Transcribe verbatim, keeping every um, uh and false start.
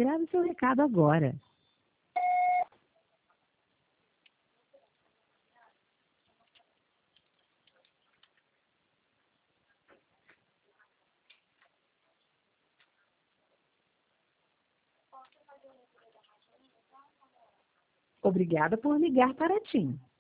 Grave seu recado agora. Obrigada por ligar para a TIM.